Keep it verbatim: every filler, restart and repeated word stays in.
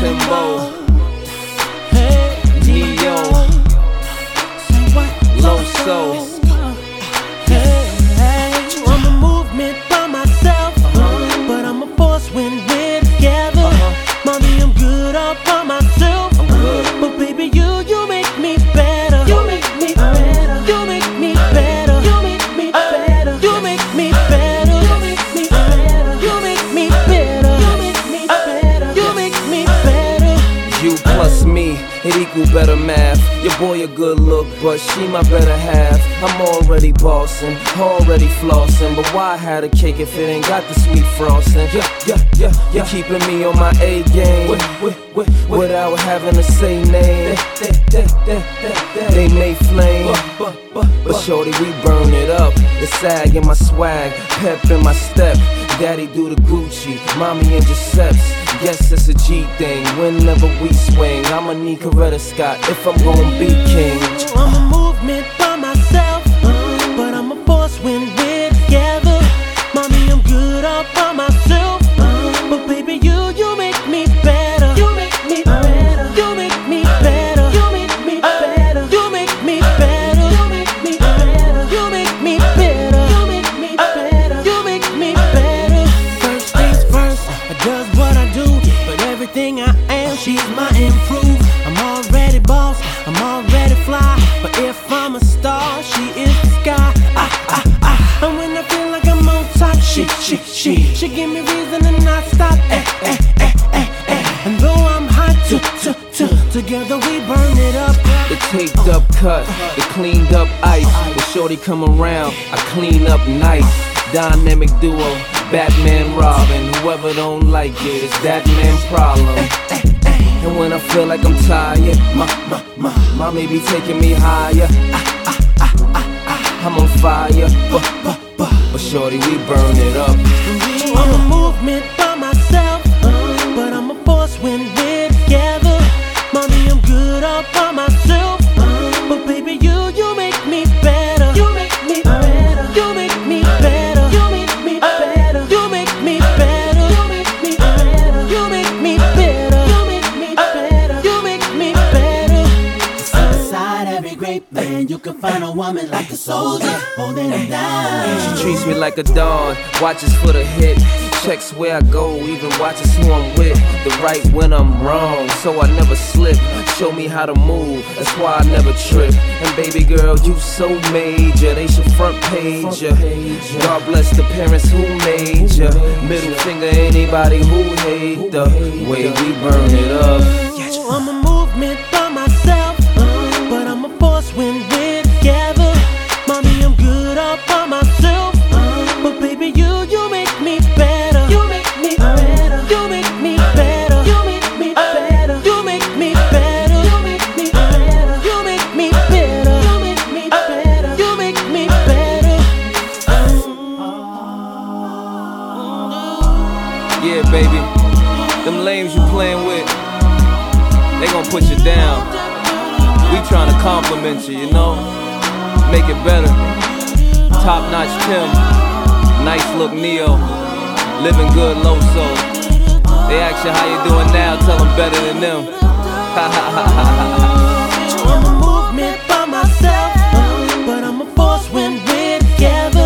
Timbo, Neo, Loso. I'm a movement by myself, but I'm a force when we're together. Mommy, I'm good all by myself, but baby, you, you make me better. You make me better. You make me better. You make me better. You make me better. You make me better. You make me better. You make me better. You make me better. You plus me, it equal better math. Your boy a good look, but she my better half. I'm already bossing, already flossing, but why have a cake if it ain't got the sweet frosting? Yeah, yeah, yeah, yeah. Keeping me on my A game with, with, with, without having to say name. They, they, they, they, they may flame, but, but, but shorty, we burn it up. The sag in my swag, pep in my step. Daddy do the Gucci, mommy and Giuseppe's. Guess it's a G thing. Whenever we swing, I'ma need Coretta Scott if I'm gonna be king. I'm a movement by myself, but I'm a force when we're together. Mommy, I'm good all by myself, but baby, you, you make me better. You make me better. You make me better. You make me better. You make me better. You make me better. You make me better. You make me better. You make me better. First things first, I does what I do, but everything I am, she's my improve. I'm already boss, I'm already fly, but if I'm a star, she is the sky. Ah, ah, ah. And when I feel like I'm on top, she, she, she, she give me reason to not stop. Eh, eh, eh, eh, eh. And though I'm hot, t, t, t, together we burn it up. The taped up cut, the cleaned up ice. When shorty come around, I clean up nice. Dynamic duo, Batman, Robin. Whoever don't like it, it's that man's problem. And when I feel like I'm tired, my, my, my, my may be taking me higher. Ah, ah, ah, ah, ah, I'm on fire, but, but, but, but shorty, we burn it up. I'm a movement by myself, but I'm a force when we're together. Mommy, I'm good all by myself, but baby, you, you make me better. You make me better. You make me better. You make me better. You make me better. You make me better. You make me better. You make me better. You make me better. Inside every great man, you can find a woman like a soldier, holding him down. She treats me like a dawn, watches for the hit. Checks where I go, even watches who I'm with. The right when I'm wrong, so I never slip. Show me how to move, that's why I never trip. And baby girl, you so major, they should front page ya. God bless the parents who made ya. Middle finger anybody who hate the way we burn it up. I'm a movement by myself, but I'm a force when we're together. Mommy, I'm good all by myself, but baby, you, you make me better. You make me better. You make me better. You make me better. You make me better. You make me better. You make me better. You make me better. You make me better. Yeah, baby, them lames you playing with, they gon' put you down. We tryna compliment you, you know, make it better. Top notch Tim, nice look Neo, living good Loso. They ask you how you doing now, tell them better than them. I'm a movement.